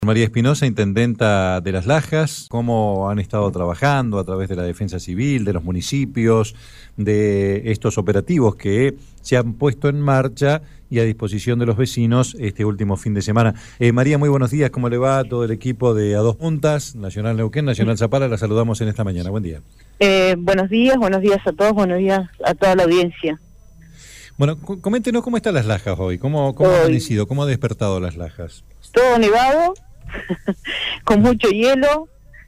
María Espinosa, intendenta de Las Lajas, cómo han estado trabajando a través de la Defensa Civil, de los municipios, de estos operativos que se han puesto en marcha y a disposición de los vecinos este último fin de semana. María, muy buenos días, ¿cómo le va a todo el equipo de A Dos Puntas, Nacional Neuquén, Nacional Zapala? La saludamos en esta mañana, buen día. Buenos días a todos, buenos días a toda la audiencia. Bueno, coméntenos cómo están Las Lajas hoy, cómo ha amanecido, cómo ha despertado Las Lajas. Todo nevado, con mucho hielo,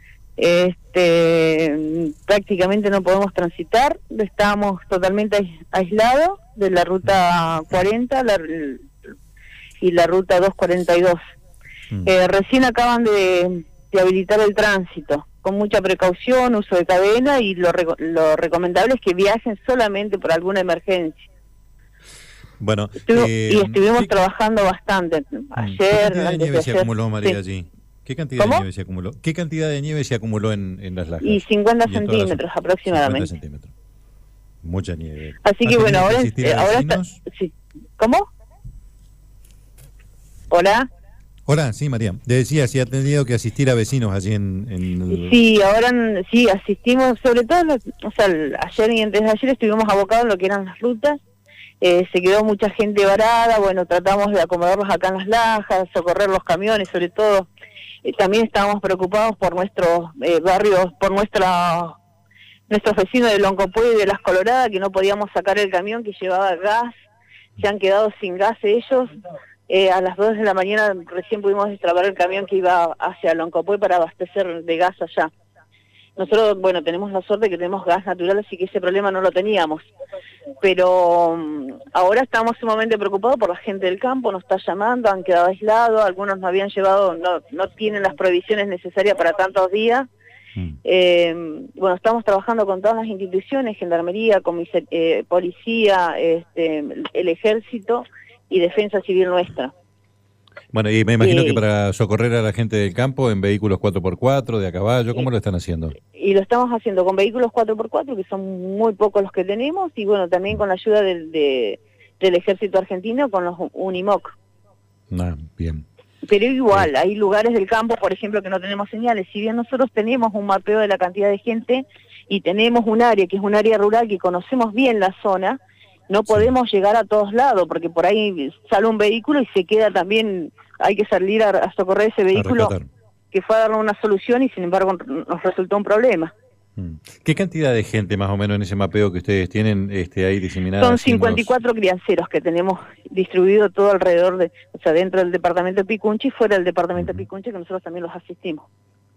prácticamente no podemos transitar, estamos totalmente aislados de la ruta 40 y la ruta 242. Recién acaban de habilitar el tránsito, con mucha precaución, uso de cadena, y lo recomendable es que viajen solamente por alguna emergencia. Bueno, y estuvimos trabajando bastante ayer. ¿Qué cantidad de nieve se acumuló, María, allí? ¿Qué cantidad ¿Cómo? de nieve se acumuló? ¿Qué cantidad de nieve se acumuló en Las Lajas? Y 50 centímetros aproximadamente. 50 centímetros. Mucha nieve. Así que bueno, ahora está, sí. ¿Cómo? ¿Hola? Hola, sí, María. Te decía, si ha tenido que asistir a vecinos allí en... Sí, ahora sí asistimos, sobre todo, ayer y antes de ayer estuvimos abocados en lo que eran las rutas. Se quedó mucha gente varada, bueno, tratamos de acomodarlos acá en Las Lajas, socorrer los camiones, sobre todo. También estábamos preocupados por nuestros barrios, por nuestros vecinos de Loncopué y de Las Coloradas, que no podíamos sacar el camión que llevaba gas. Se han quedado sin gas ellos. A las 2 de la mañana recién pudimos destrabar el camión que iba hacia Loncopué para abastecer de gas allá. Nosotros, bueno, tenemos la suerte que tenemos gas natural, así que ese problema no lo teníamos. Pero ahora estamos sumamente preocupados por la gente del campo, nos está llamando, han quedado aislados, algunos nos habían llevado, no tienen las provisiones necesarias para tantos días. Bueno, estamos trabajando con todas las instituciones, Gendarmería, Policía, el Ejército y Defensa Civil nuestra. Bueno, y me imagino que para socorrer a la gente del campo en vehículos 4x4, de a caballo, ¿cómo lo están haciendo? Y lo estamos haciendo con vehículos 4x4, que son muy pocos los que tenemos, y bueno, también con la ayuda del Ejército Argentino, con los Unimog. Bien. Pero igual, hay lugares del campo, por ejemplo, que no tenemos señales. Si bien nosotros tenemos un mapeo de la cantidad de gente y tenemos un área que es un área rural que conocemos bien la zona, no podemos llegar a todos lados, porque por ahí sale un vehículo y se queda también, hay que salir a socorrer ese vehículo que fue a darle una solución y sin embargo nos resultó un problema. ¿Qué cantidad de gente más o menos en ese mapeo que ustedes tienen ahí diseminada? Son 54 crianceros que tenemos distribuido todo alrededor dentro del departamento de Picunchi y fuera del departamento de Picunchi, que nosotros también los asistimos.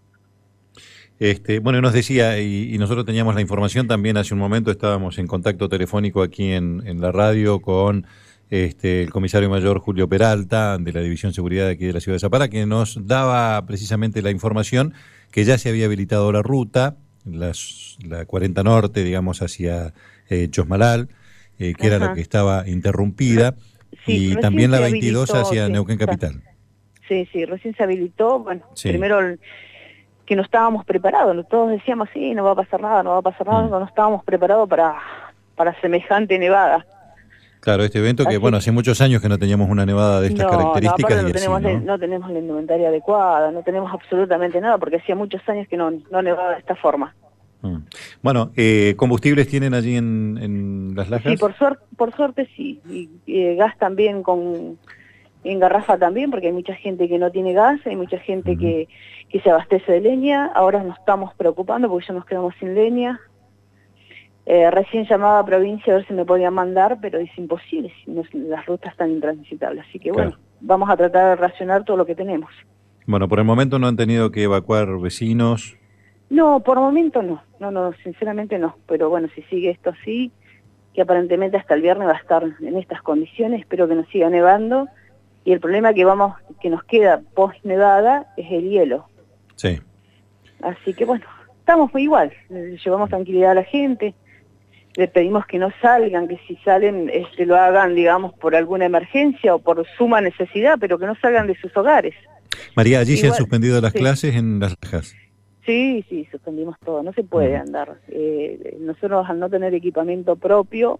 Bueno, nos decía, y nosotros teníamos la información también hace un momento, estábamos en contacto telefónico aquí en la radio con el comisario mayor Julio Peralta, de la División Seguridad de aquí de la ciudad de Zapala, que nos daba precisamente la información que ya se había habilitado la ruta, la 40 Norte, digamos, hacia Chosmalal, que era la que estaba interrumpida, y también la 22 hacia Neuquén Capital. Sí, recién se habilitó, bueno, primero que no estábamos preparados, todos decíamos, sí, no va a pasar nada, no estábamos preparados para semejante nevada. Claro, este evento que, bueno, hace muchos años que no teníamos una nevada de estas características. No tenemos la indumentaria adecuada, no tenemos absolutamente nada, porque hacía muchos años que no nevaba de esta forma. Bueno, ¿combustibles tienen allí en Las Lajas? Sí, por suerte sí, y gas también en garrafa también, porque hay mucha gente que no tiene gas, hay mucha gente que se abastece de leña. Ahora nos estamos preocupando porque ya nos quedamos sin leña. Recién llamaba a provincia a ver si me podían mandar, pero es imposible, las rutas están intransitables. Así que bueno, vamos a tratar de racionar todo lo que tenemos. Bueno, por el momento no han tenido que evacuar vecinos. No, por el momento no, sinceramente no. Pero bueno, si sigue esto así, que aparentemente hasta el viernes va a estar en estas condiciones, espero que nos siga nevando. Y el problema que nos queda post-nevada es el hielo. Sí. Así que bueno, estamos muy igual, llevamos tranquilidad a la gente, le pedimos que no salgan, que si salen lo hagan, digamos, por alguna emergencia o por suma necesidad, pero que no salgan de sus hogares. María, ¿allí se han suspendido las clases en Las Lajas? Sí, suspendimos todo, no se puede andar. Nosotros al no tener equipamiento propio,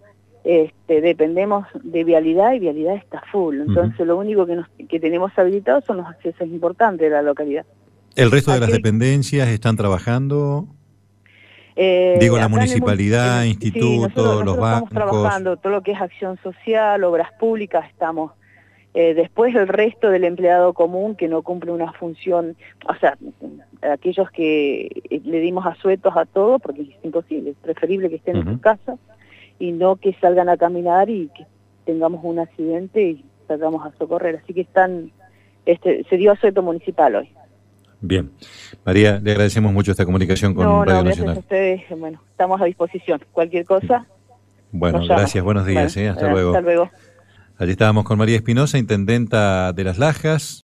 dependemos de vialidad y vialidad está full. Entonces lo único que tenemos habilitado son los accesos importantes de la localidad. ¿El resto de las dependencias están trabajando? Digo, la municipalidad, institutos, nosotros los bancos. Estamos trabajando todo lo que es acción social, obras públicas, estamos. Después el resto del empleado común que no cumple una función, o sea, aquellos que le dimos asuetos a todo, porque es imposible, es preferible que estén en sus casas y no que salgan a caminar y que tengamos un accidente y salgamos a socorrer. Así que se dio asueto municipal hoy. Bien. María, le agradecemos mucho esta comunicación con Radio Nacional. Gracias a ustedes. Bueno, estamos a disposición. Cualquier cosa. Bueno, gracias. Buenos días. Hasta luego. Hasta luego. Allí estábamos con María Espinosa, intendenta de Las Lajas.